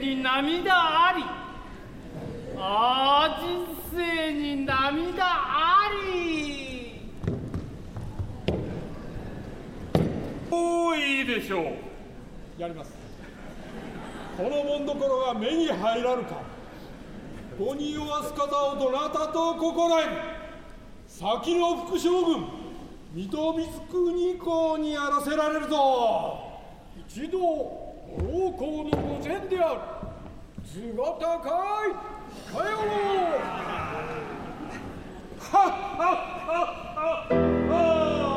に涙あり、人生に涙あり。もういいでしょう。 やります。この紋所が目に入らぬか。ご仁をわす方をどなたと心得る。先の副将軍水戸光圀公にやらせられるぞ。 一同王公の御前である。図が高いかよろう。 はっはっはっは。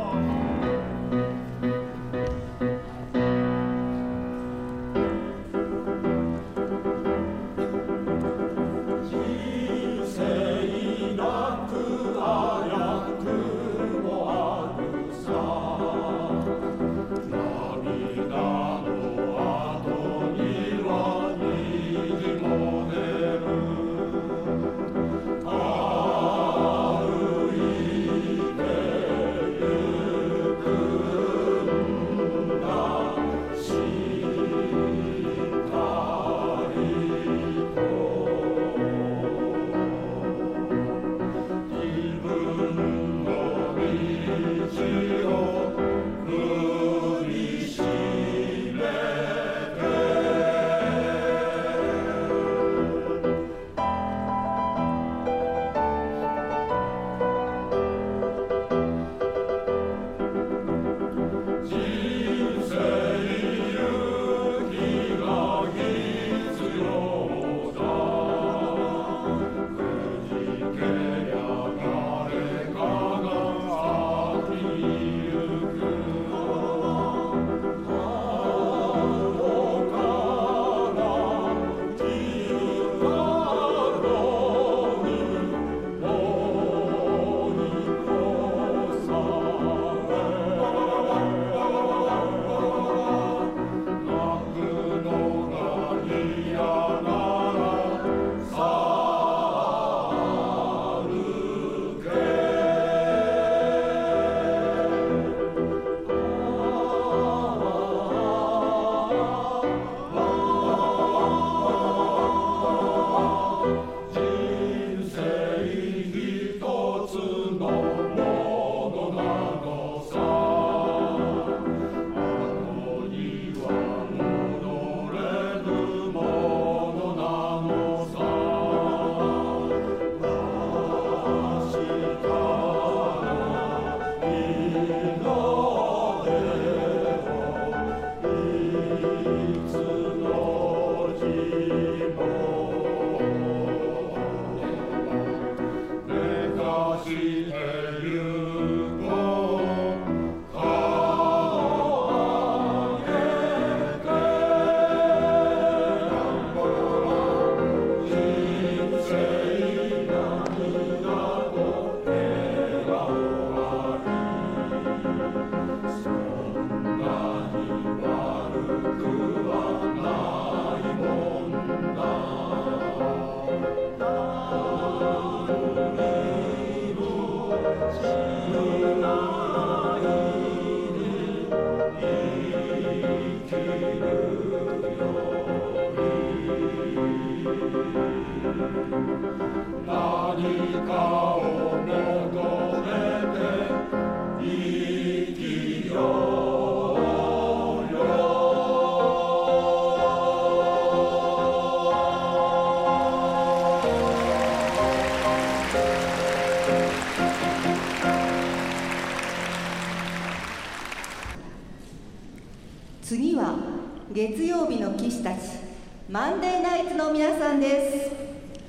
次は月曜日の騎士たちマンデーナイツの皆さんです。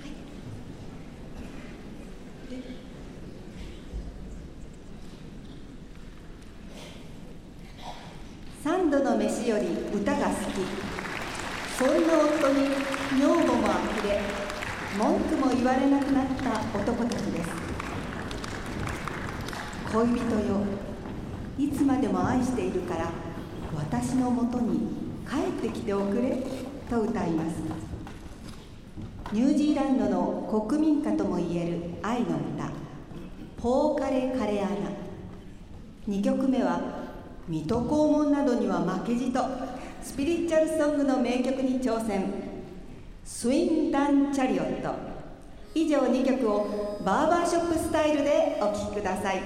三度の飯より歌が好き、そんな夫に女房もあふれ、文句も言われなくなった男たちです。恋人よ、いつまでも愛しているから私のもとに帰ってきておくれと歌います。ニュージーランドの国民歌ともいえる愛の歌、ポーカレカレアナ。2曲目は水戸黄門などには負けじとスピリチュアルソングの名曲に挑戦。 スインダンチャリオット。以上2曲をバーバーショップスタイルでお聴きください。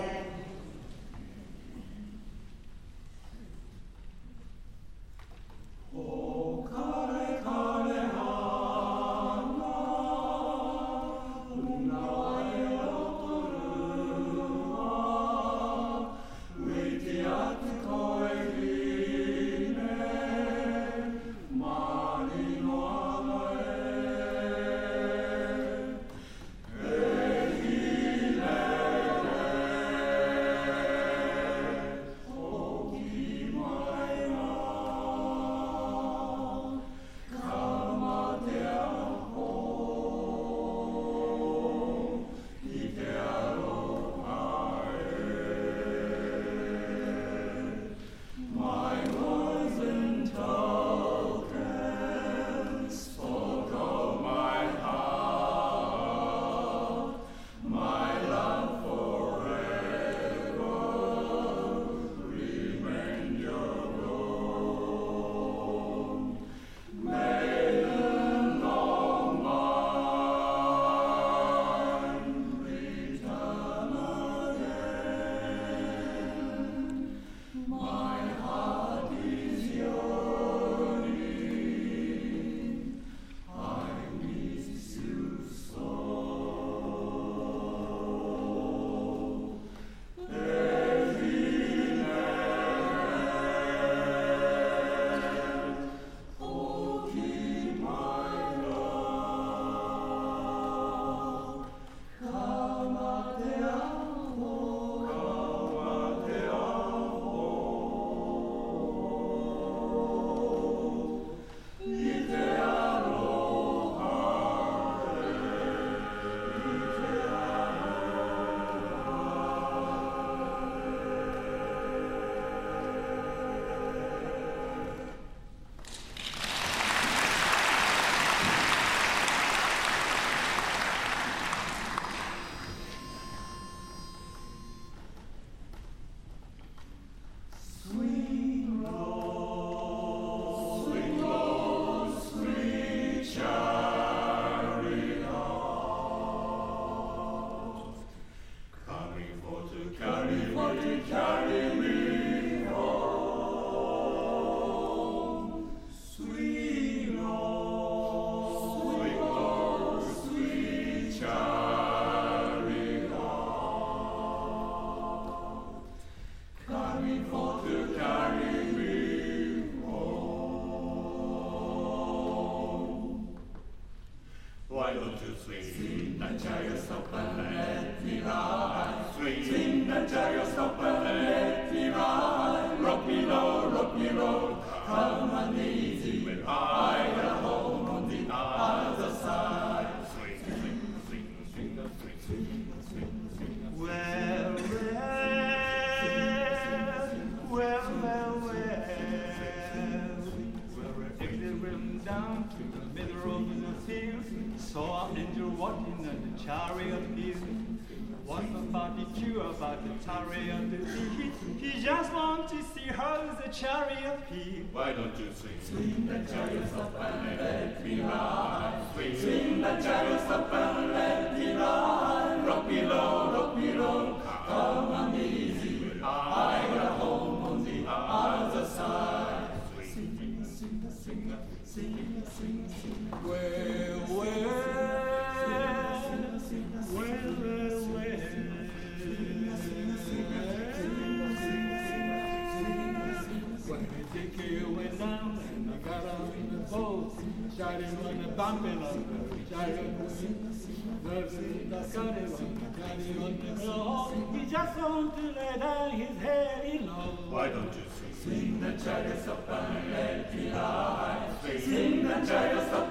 He just wants to see how the chariot feels. Why don't you swing the chariot up and let me ride? Swing the chariot up and let me ride. Rock me low, come on easy. I got a home on the other side. Sing, sing, sing, sing, sing, sing. Shining on the bumping of the chariot, shining on the floor. He just wants to lay down his head in low. Why don't you swing the chariot up and let me ride? Swing the chariot up